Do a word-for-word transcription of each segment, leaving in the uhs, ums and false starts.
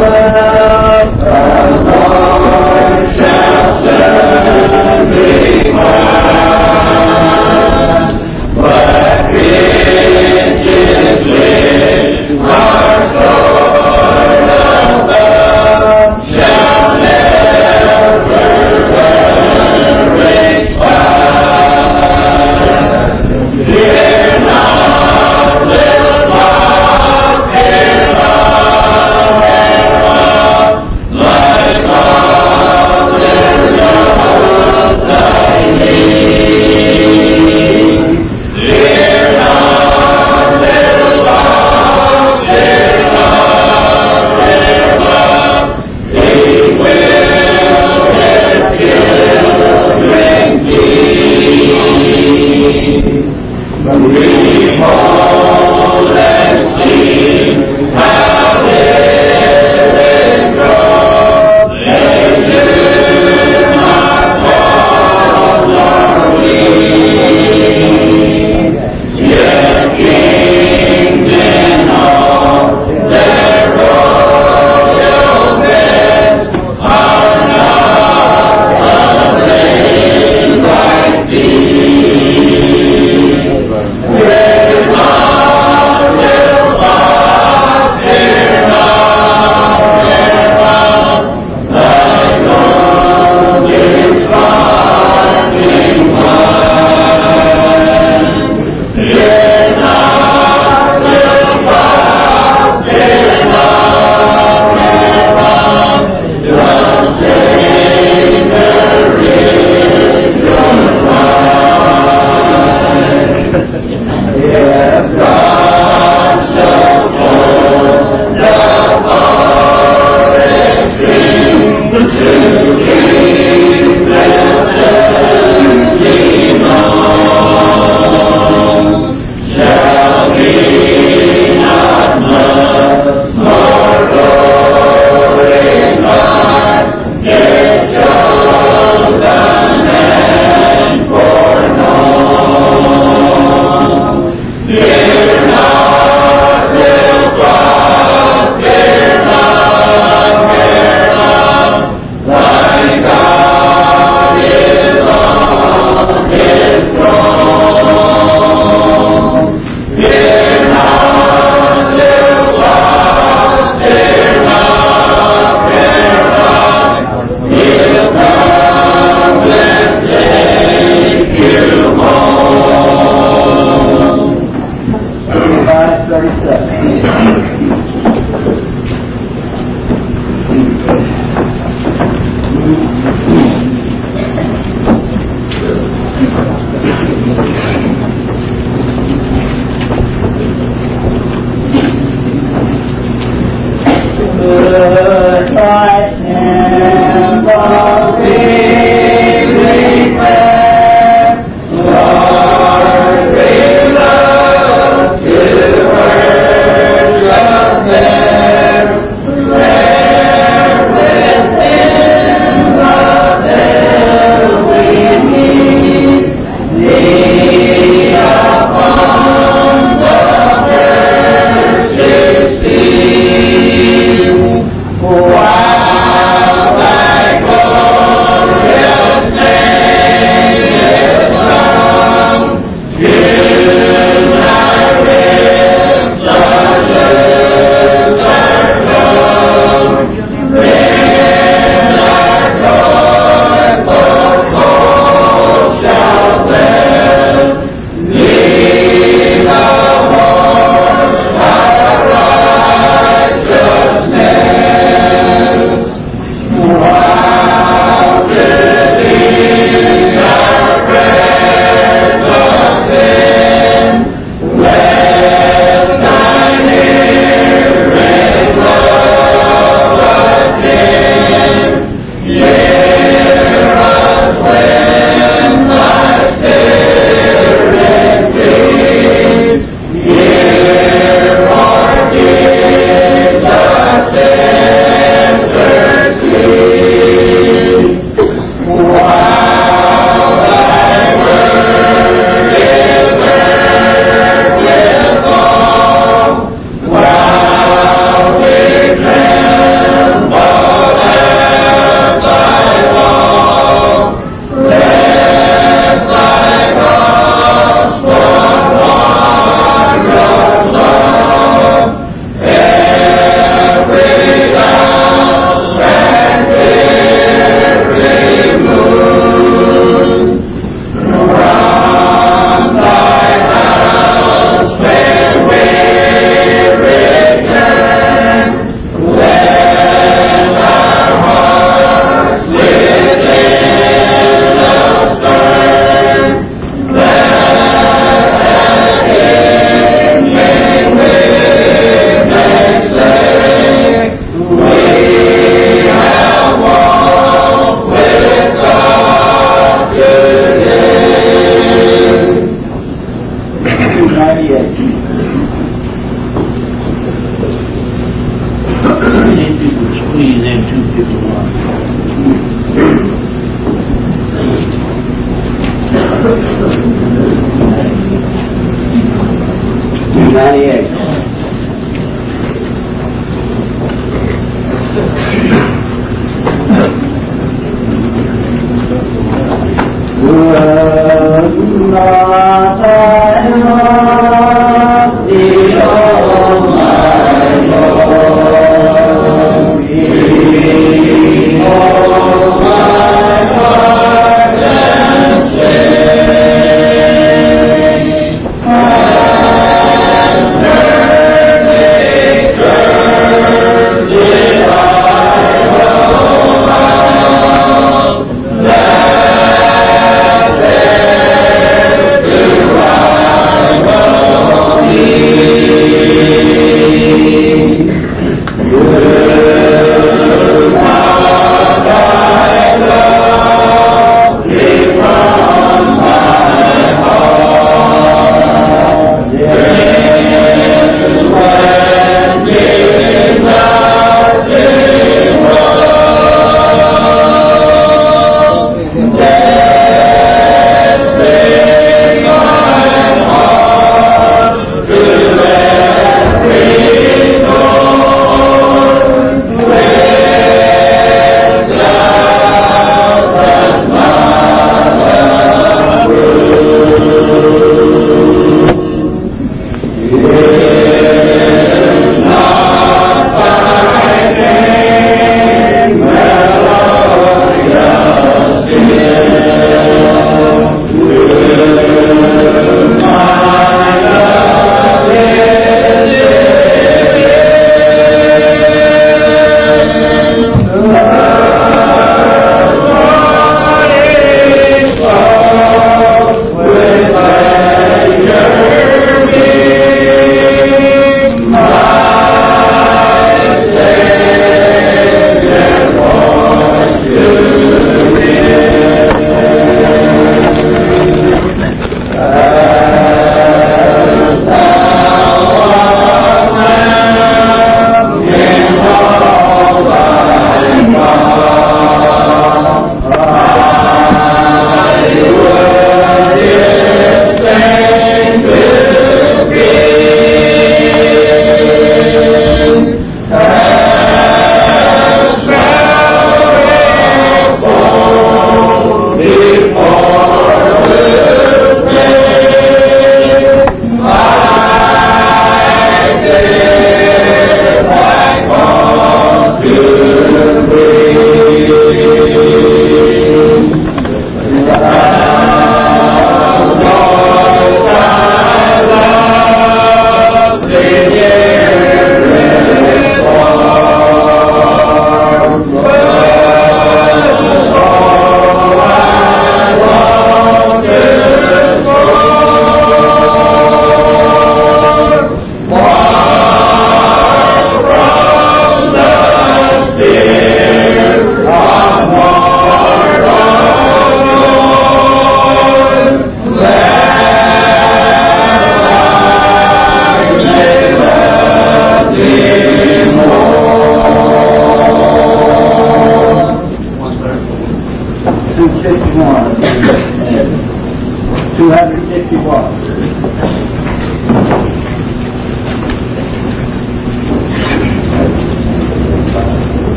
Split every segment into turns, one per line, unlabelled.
While I go two ninety-eight.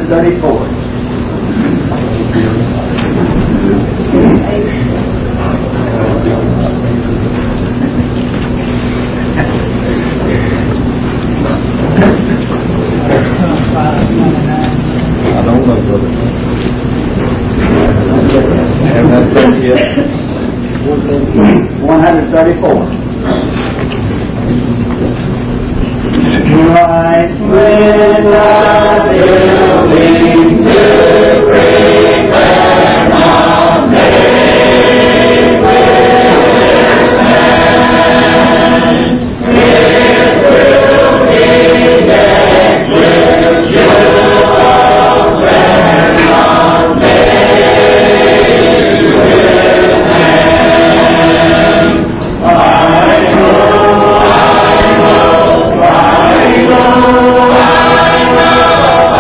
thirty-four.
I don't know, brother. And that's it here.
one hundred thirty-four. Right when the building to prepare on made with hand, it will be decked with jewels when not made with hand. I know, I know, I know, I know, I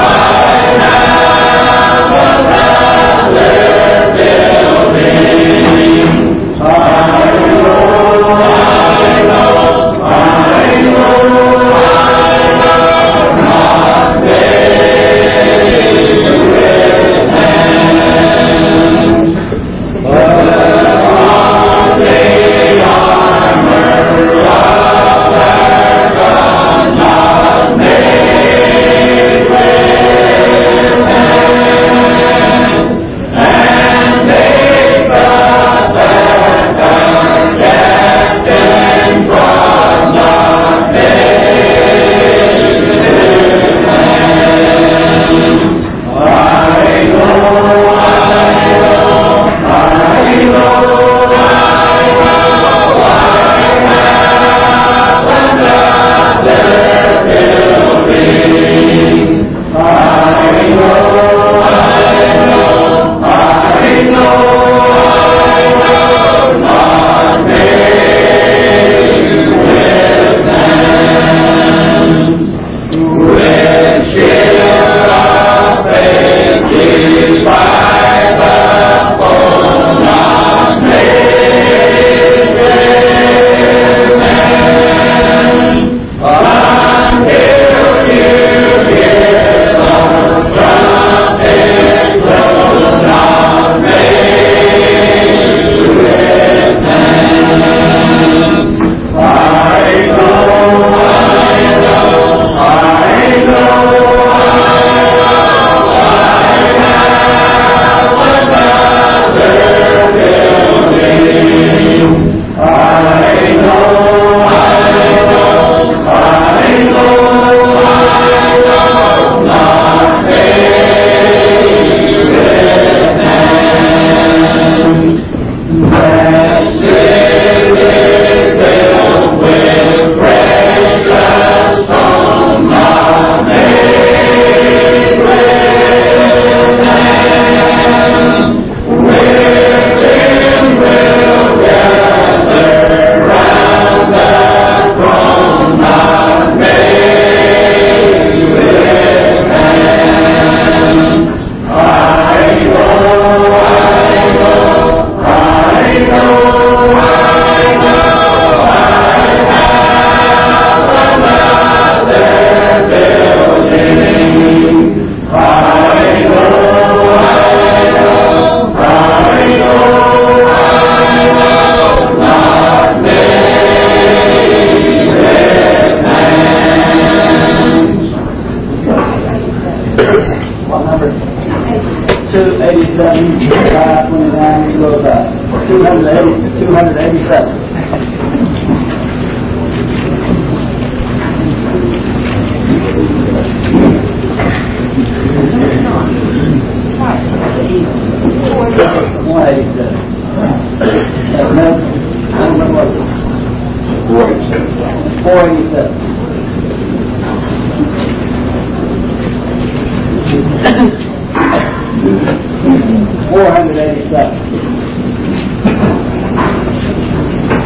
have another building. I know, I know, I know, I know, not made with hand. But on the armor of their God, not made with hands, and make the better captain was not made with hands. I know, I know, I know, I know, I have another building. I know, I know, I know, I know, not made with hands. With shield of faith despise the foe, not made with hands. Until you hear the trumpet blow, not made with hands. I know, I know, I know, I know, I have another building. I know, I know, I know, I know, not made with hands. That city built with precious stones, not made with hands. Within will gather round the throne, not made with hands. I know, I know, I know, I know, I have another building. I know, I know, I know, I know, not made with hands. What number? two eighty-seven, five twenty-nine, you go back. two eighty, two eighty-seven. one eighty-seven. That's no, I don't know what it is.
four eighty-seven.
four eighty-seven. four hundred eighty-seven.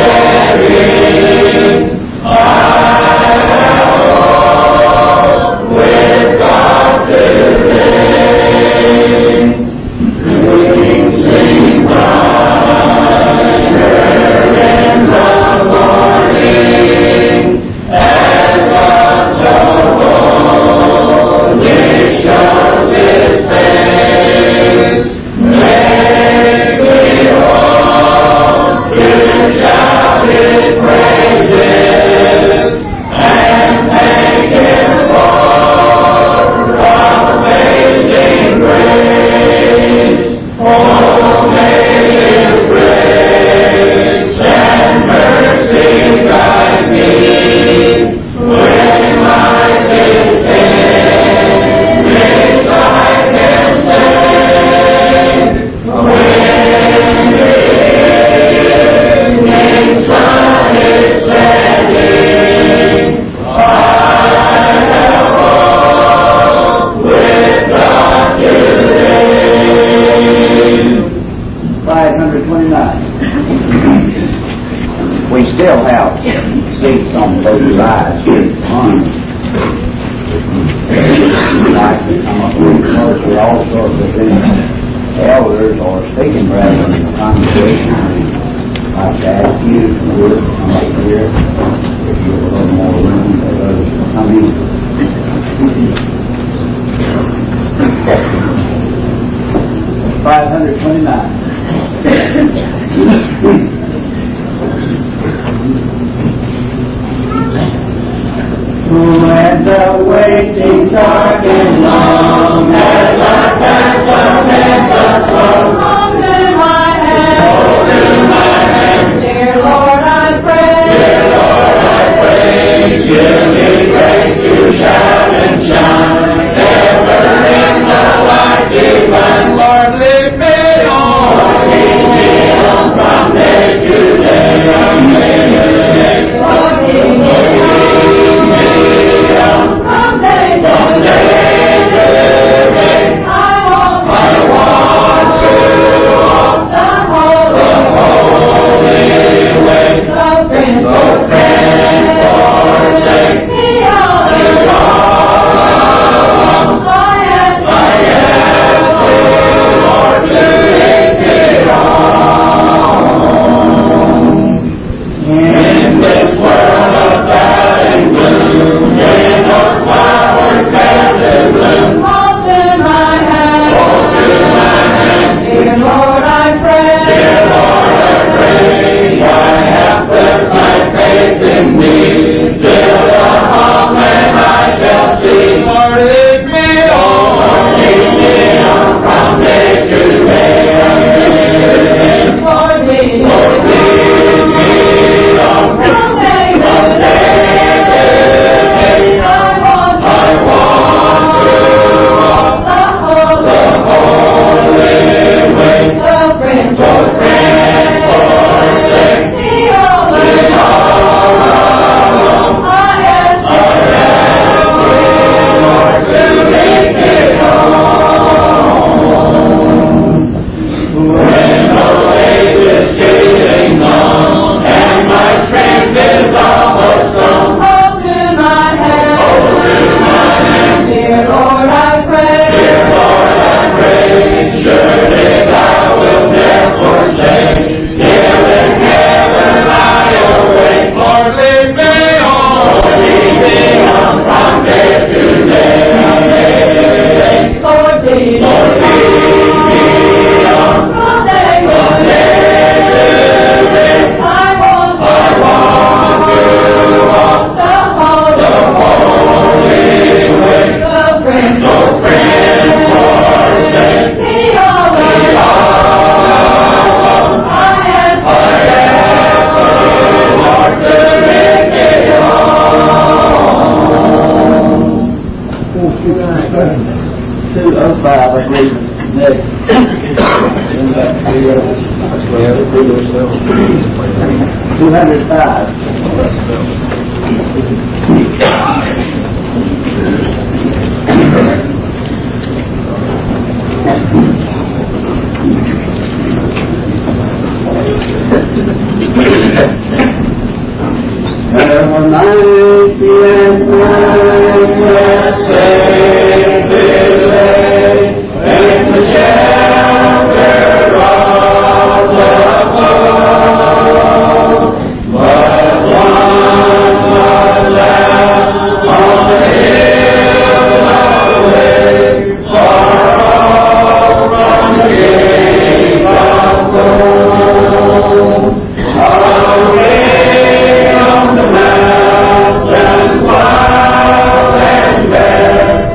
five hundred twenty-nine. When the waiting dark and long, as I pass amid the throng, holding my hand, holding my hand, dear Lord, I pray, dear Lord, I pray, give me grace to shout and shine, ever in the light divine. Lord, lead me on, Lord, lead me on from day to day, from day to day. Lord, lead me on, lead me on from day to day to day. I want, I want to walk the holy way. The Prince, the Prince, forsake me all alone. I ask, I ask the Lord to lead me on. In this world of doubt and gloom, in those flowers that they bloom, hold to my hand, hold to my hand, dear Lord, I pray, dear Lord, I pray, I have put my faith in Thee, till the home when I shall see. Lord, lead me on, Lord, lead me on from day to day, from day to day. Lord, lead me, Lord, lead me on from day to day to day. I want, I want to walk the holy way. The Prince, the Prince, forsake me all alone. I ask, I ask the Lord to lead me on. When the way is getting long and my strength is almost gone, hold to my hand, hold to my hand, dear Lord, I pray, dear Lord, I pray, surely Thou wilt never forsake. Till in heaven I await. Lord, lead me on, Lord, lead me on from day to day, from day to day. Lord, lead me, Lord, lead me on from day to day to day. I want, I want to walk the holy way. The Prince, the Prince, forsake me all alone. I ask, I ask the Lord to lead me on. two oh five, I believe, next. two hundred five. Never mind the endless safe delay in the shelter of the fold. But one was left on the hill away, far off from the gate of gold. Away on the mountains wild and bare,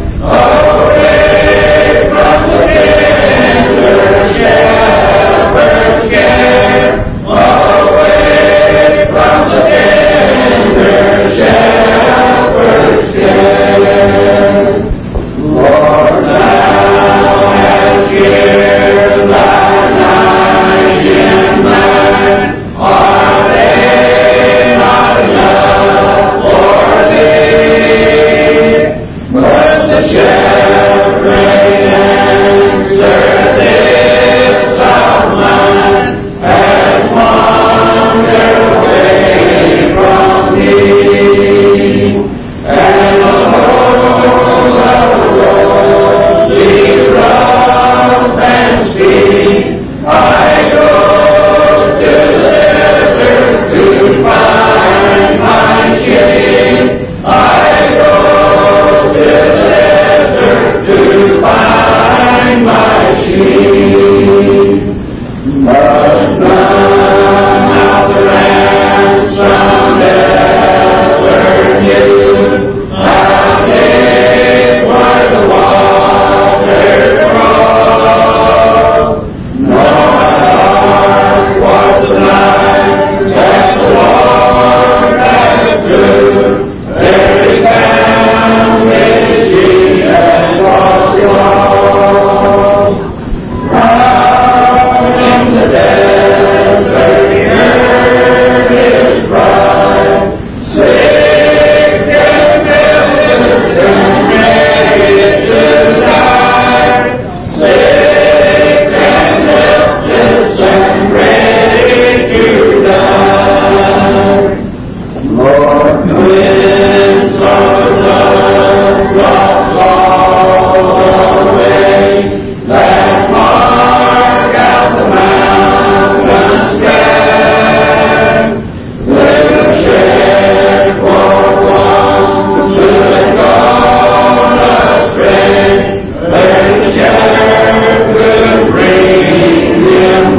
away from the tender shepherd's care, away from the tender shepherd's care. Lord, thou hast cheered thy night in night. Are they not enough for thee? But the shepherd answered, this of mine has wandered away from me. And the whole of the road leads rough and steep. I go to the to find my sheep. I go to the desert to find my sheep. But none of the ransom ever knew how deep were the waters flow. No heart was the night that the Lord passed through. There he found his sheep and was lost. Out in the desert he heard his cry, sick and helpless and ready to die. Sick and helpless and ready to die. Lord, cleanse our blood, drops all away, that mark out the mountain's sky. Let us shed for one to let go astray. Let the shepherd bring him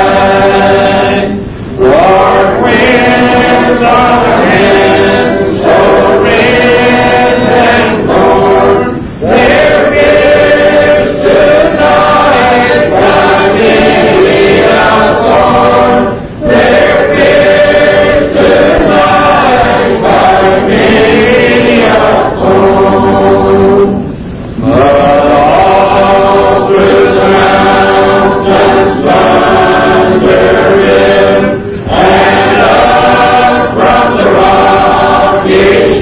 back. Lord, winds of the hand, so rich and born, their gifts tonight by me outworn. Their gifts tonight by me outworn. But all through the mountains thunder in, and up from the rocky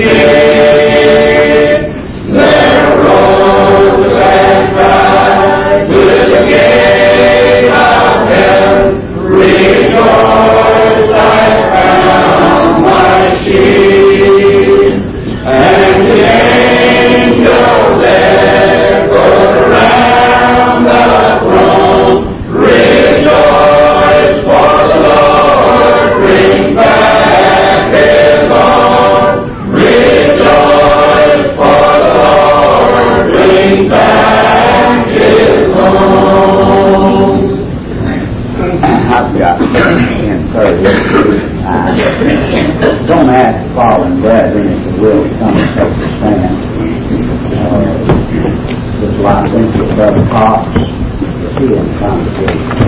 steep, there rose the glad cry to the gate of heaven, rejoice, I found my sheep. And the angels echoed around the throne, rejoice, for the Lord brings back his own. Rejoice, for the Lord brings back his own.
I've got encouragement. Uh, don't ask fallen brethren if you will come and take the stand. Uh, just like I think with Brother Cox, he didn't come to